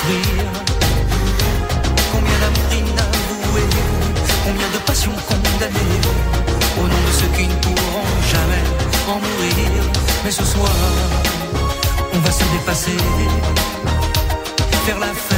construire. Combien d'amour inavoué, combien de passions condamnées, au nom de ceux qui ne pourront jamais en mourir. Mais ce soir, on va se dépasser, faire la fête.